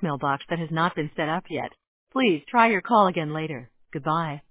voicemail box that has not been set up yet. Please try your call again later. Goodbye.